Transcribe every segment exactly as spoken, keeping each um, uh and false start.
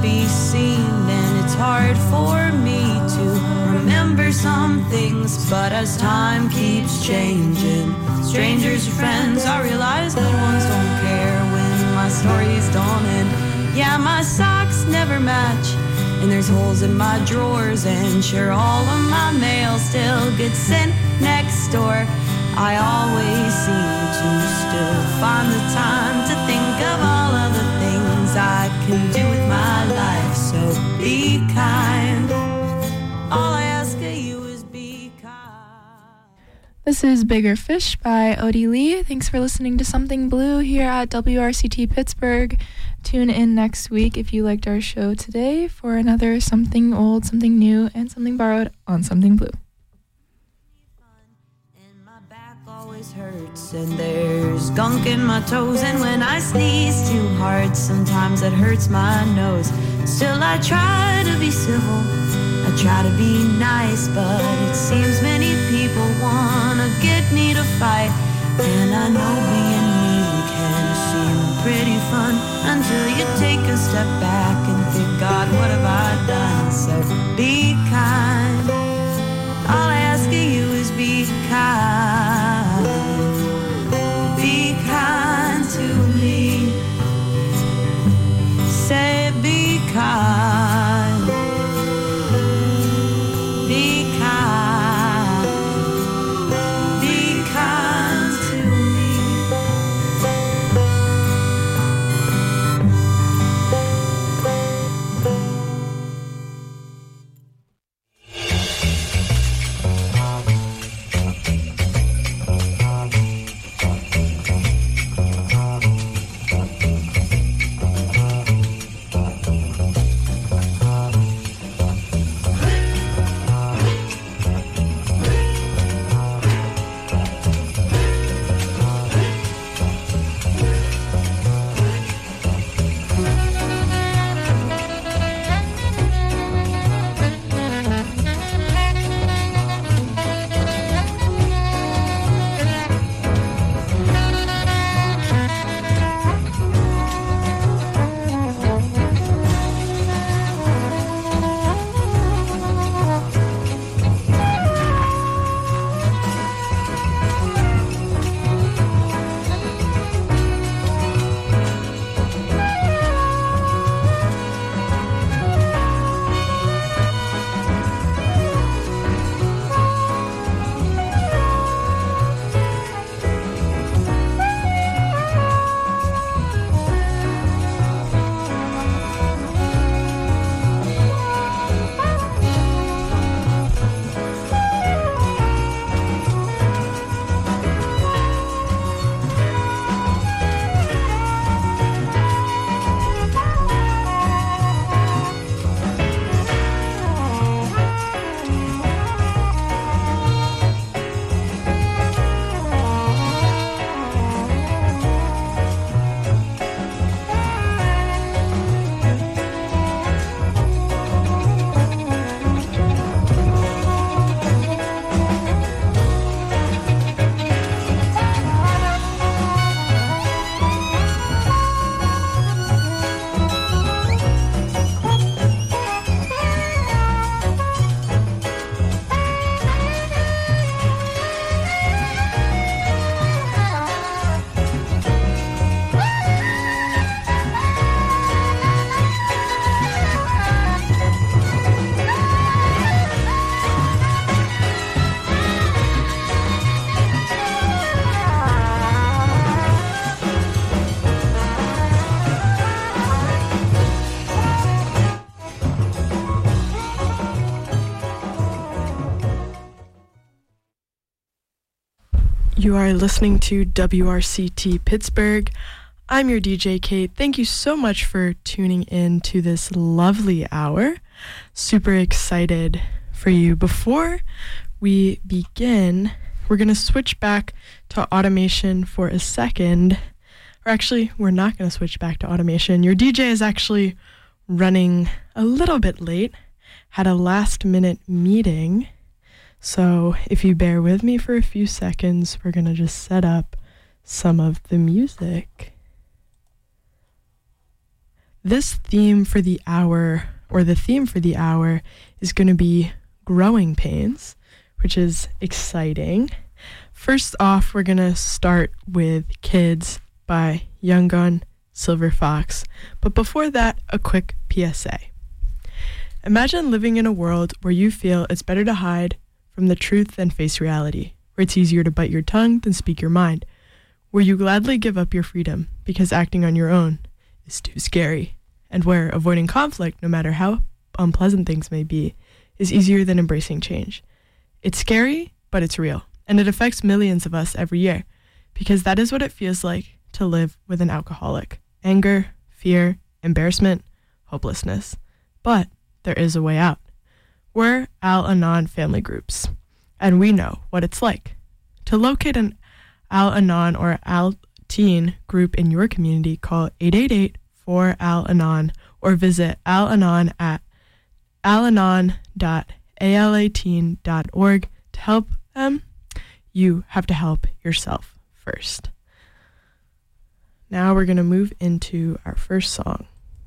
be seen, and it's hard for me to remember some things, but as time keeps changing, strangers are friends, I realize good ones don't care when my story's done. And yeah, my socks never match, and there's holes in my drawers, and sure, all of my mail still gets sent next door. I always seem to still find the time to think of all of the things I can do with my life. So be kind. All I ask of you is be kind. This is Bigger Fish by Odie Lee. Thanks for listening to Something Blue here at W R C T Pittsburgh. Tune in next week if you liked our show today for another Something Old, Something New, and Something Borrowed on Something Blue. Hurts and there's gunk in my toes, and when I sneeze too hard sometimes it hurts my nose. Still I try to be civil, I try to be nice, but it seems many people wanna get me to fight. And I know being mean can seem pretty fun until you take a step back and think, God, what have I done? So be kind. All I ask of you is be kind. Be kind to me. Say be kind. Be kind. Be kind to me. You are listening to W R C T Pittsburgh. I'm your D J, Kate. Thank you so much for tuning in to this lovely hour. Super excited for you. Before we begin, we're going to switch back to automation for a second. Or actually, we're not going to switch back to automation. Your D J is actually running a little bit late. Had a last minute meeting. So if you bear with me for a few seconds, we're going to just set up some of the music. This theme for the hour, or the theme for the hour, is going to be growing pains, which is exciting. First off, we're going to start with Kids by Young Gun, Silver Fox. But before that, a quick P S A. Imagine living in a world where you feel it's better to hide from the truth than face reality, where it's easier to bite your tongue than speak your mind, where you gladly give up your freedom because acting on your own is too scary, and where avoiding conflict, no matter how unpleasant things may be, is easier than embracing change. It's scary, but it's real, and it affects millions of us every year, because that is what it feels like to live with an alcoholic. Anger, fear, embarrassment, hopelessness. But there is a way out. We're Al-Anon family groups, and we know what it's like. To locate an Al-Anon or Al-Teen group in your community, call eight eight eight, four, A L Anon or visit Al-Anon at alanon dot alateen dot org to help them. You have to help yourself first. Now we're going to move into our first song.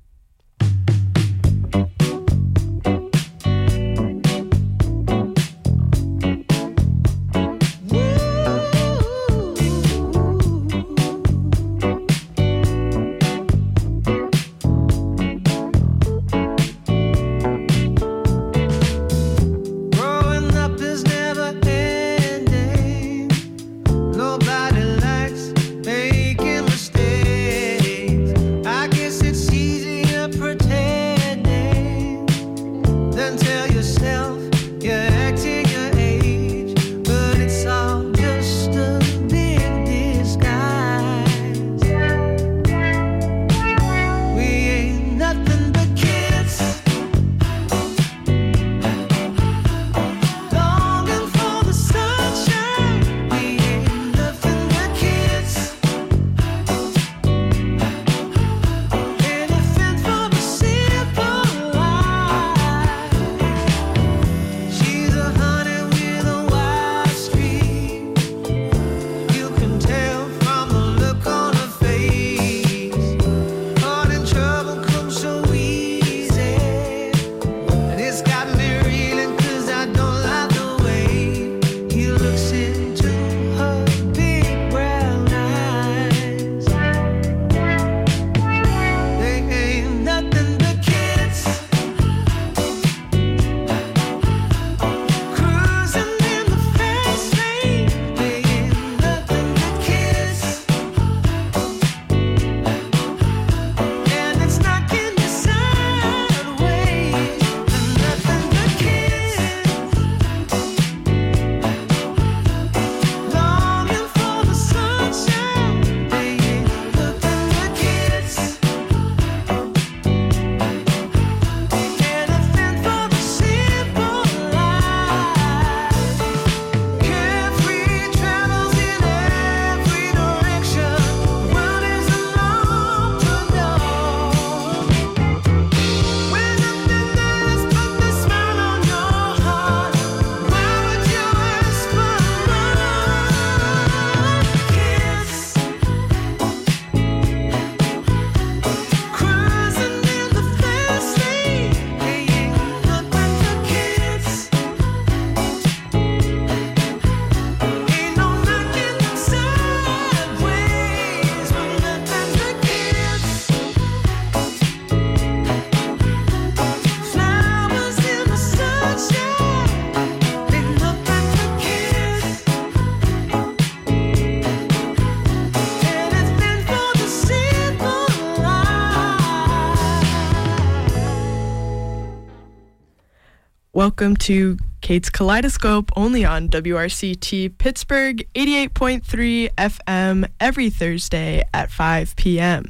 Welcome to Kate's Kaleidoscope, only on W R C T Pittsburgh eighty-eight point three F M every Thursday at five p.m.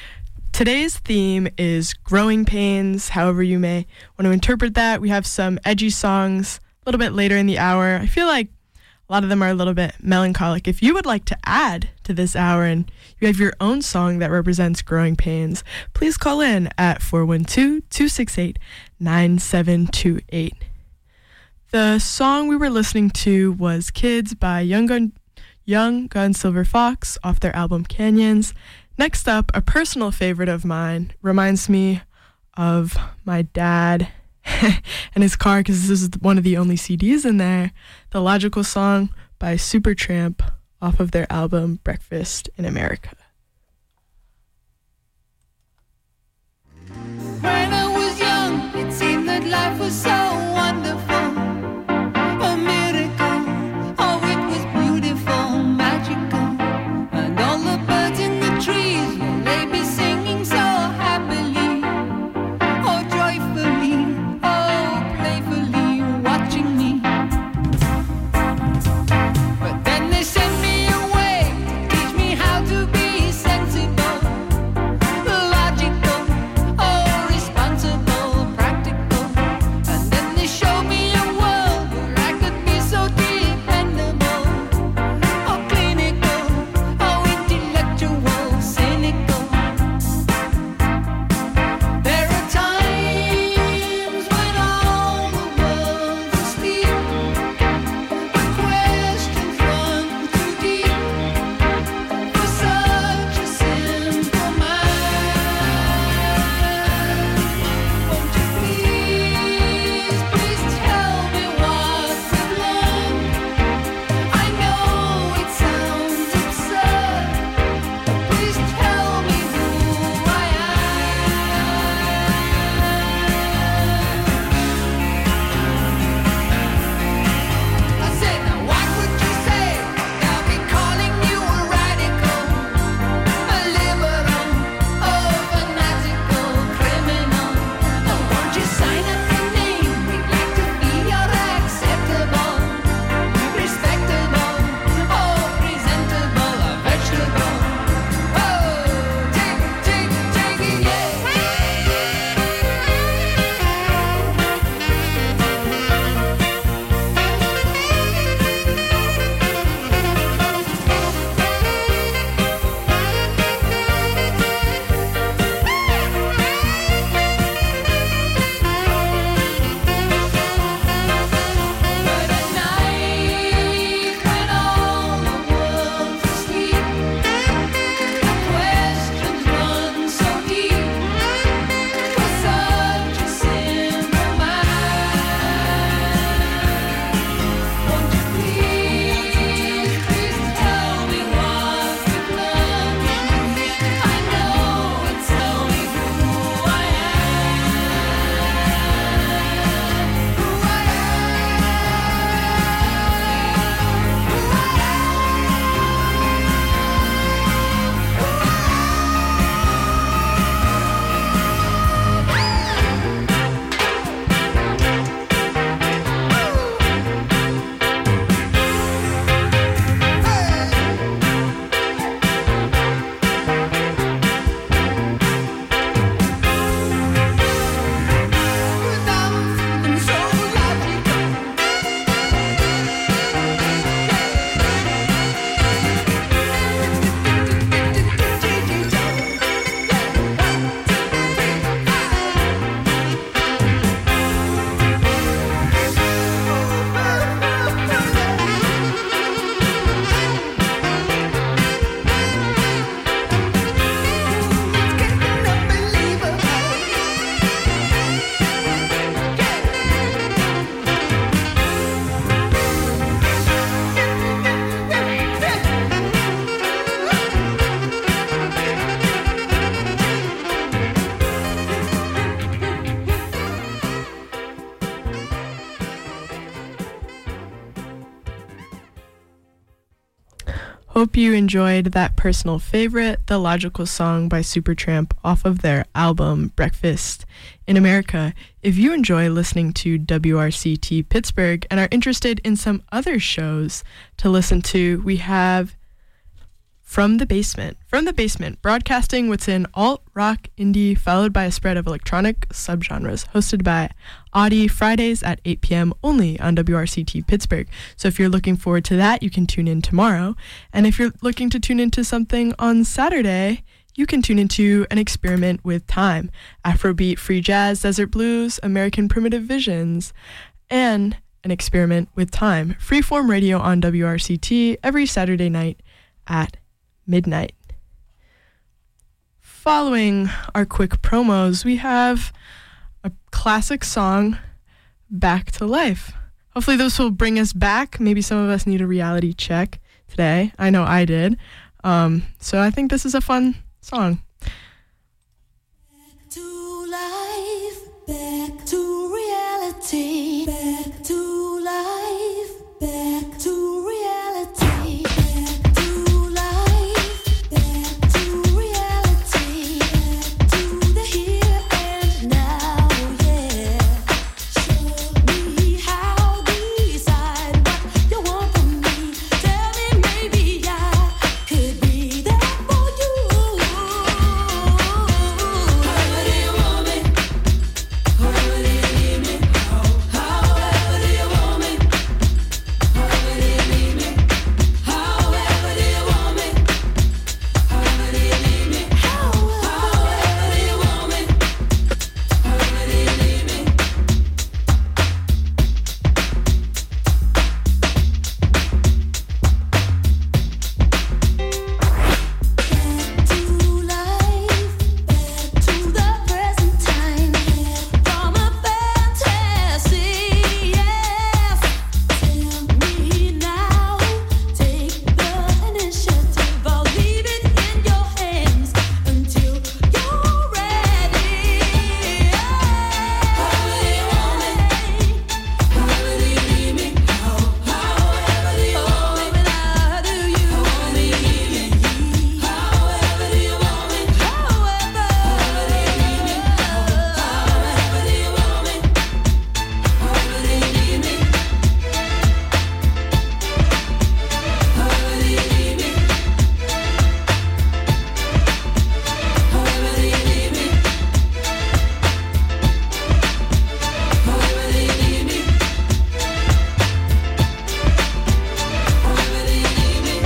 Today's theme is growing pains, however you may want to interpret that. We have some edgy songs a little bit later in the hour. I feel like a lot of them are a little bit melancholic. If you would like to add to this hour and you have your own song that represents growing pains, please call in at four one two, two six eight, nine seven two eight. The song we were listening to was Kids by Young Gun, Young Gun Silver Fox off their album Canyons. Next up, a personal favorite of mine, reminds me of my dad and his car because this is one of the only C Ds in there. The Logical Song by Supertramp off of their album Breakfast in America. When I was young, it seemed that life was so wonderful, a miracle. Oh, it was beautiful, magical, and all the birds in the trees, well, they be singing so happily, oh, joyfully, oh, playfully, watching me. But then they sent me away to teach me how to be sensible, logical, oh, responsible, practical. And then they showed me a world where I could be so dependable, oh, clinical, oh, intellectual, cynical. There are times when all the world's asleep, but questions run too deep for such a simple mind. Won't you please, please tell me what we've learned? I know it sounds absurd, but please tell me who I am. I said, now what would you say? They'll be calling you a radical, a liberal, oh, fanatical, criminal. Oh, won't you sign up your name? We'd like to be your acceptable, respectable, oh, presentable, a vegetable. Oh, take, take, take it, yeah. But at night, when all the world's asleep, the questions run so deep for such a simple mind. Won't you please, please tell me what we've learned? I know it's tell me who I am, who I am so logical. Hope you enjoyed that personal favorite, The Logical Song by Supertramp off of their album Breakfast in America. If you enjoy listening to W R C T Pittsburgh and are interested in some other shows to listen to, we have From the Basement. From the Basement, broadcasting what's in alt, rock, indie, followed by a spread of electronic subgenres, hosted by Audie, Fridays at eight p.m. only on W R C T Pittsburgh. So if you're looking forward to that, you can tune in tomorrow. And if you're looking to tune into something on Saturday, you can tune into An Experiment with Time, Afrobeat, free jazz, desert blues, American primitive visions, and An Experiment with Time, freeform radio on W R C T every Saturday night at midnight. following our quick promos, we have a classic song, Back to Life. Hopefully this will bring us back. Maybe some of us need a reality check today. I know I did. Um, so I think this is a fun song. Back to life, back to reality, back to life, back to reality, back to life, back to reality, back to the here and now, yeah. Show me how, decide what you want from me. Tell me maybe I could be there for you. However do you want me? However do you need me? However do you want me? However do you need me? However do you want me? However do you need me? However do you want me? However do you need me? Back to life, back to the present time, from a fantasy, yes. Tell me now, take the initiative. I'll leave it in your hands until you're ready. However do you want me? However do you need me? However do you want me? How do you want me? However do you want me? However do you need me? However do you want me? However do you need me? However do you need me? However do you need me? However do you need me? However do you need me?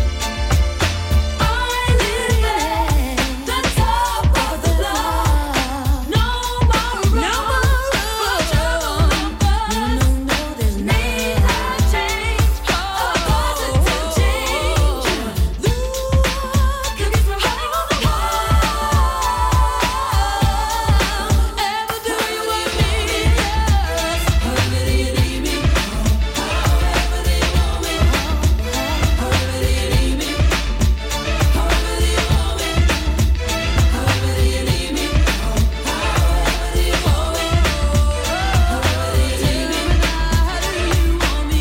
I live at the top of the block. No more room for trouble and fuss. No, no, there's need a change, a positive change. Look, it keeps me running on the wall. Ever do you want me? Yes. However do you need me? However do you want me? However do you need me? However do you want me? However do you need me? However do you want me? However do you need me? How do you want me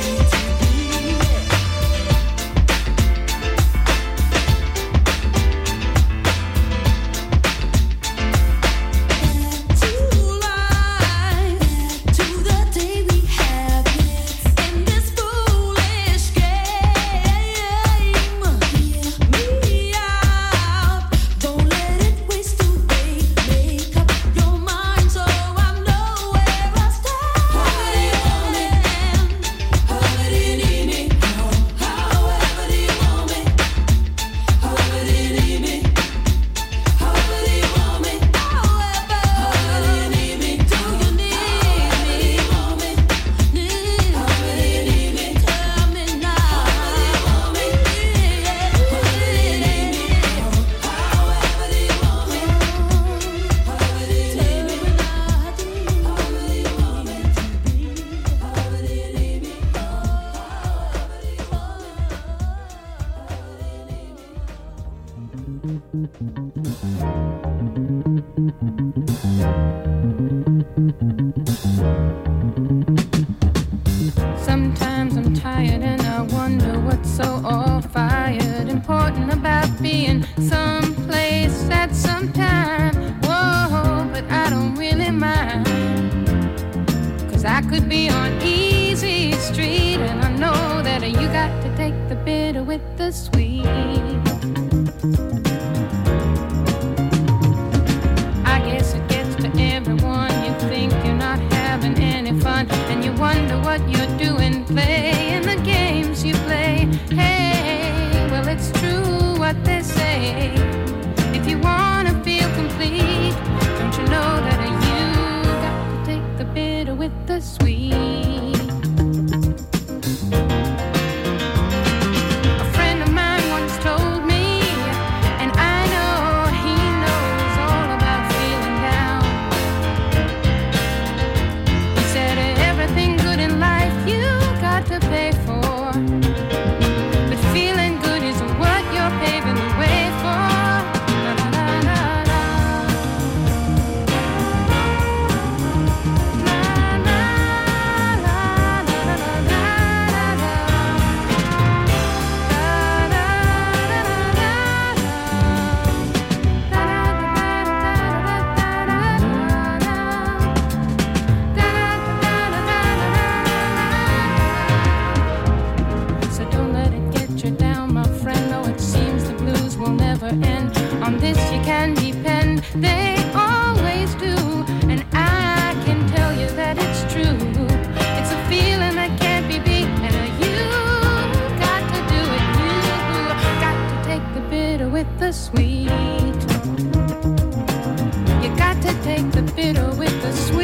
to life, to the day we have in this foolish game. Me out, don't let it waste away. Make up your mind so I know where I stand. However do you need me? However do you want me? However do you need me? However do you want me? However do you need me? Do you need me? Want me? Need? However do you need me? Tell me now. However do you want me? However do you need me? However do you want me? However do you need me? However do you want me to be? However do you need me? Sometimes I'm tired and I wonder what's so all-fired important about being someplace at some time. Whoa, but I don't really mind, 'cause I could be on easy street, and I know that you got to take the bitter with the sweet. I guess it gets to everyone. You think you're not having any fun, and you wonder what you're doing, playing the games you play. Hey, well, it's true what they say. If you want to feel complete, don't you know that you got to take the bitter with the sweet? A friend of mine once told the sweet. You got to take the bitter with the sweet.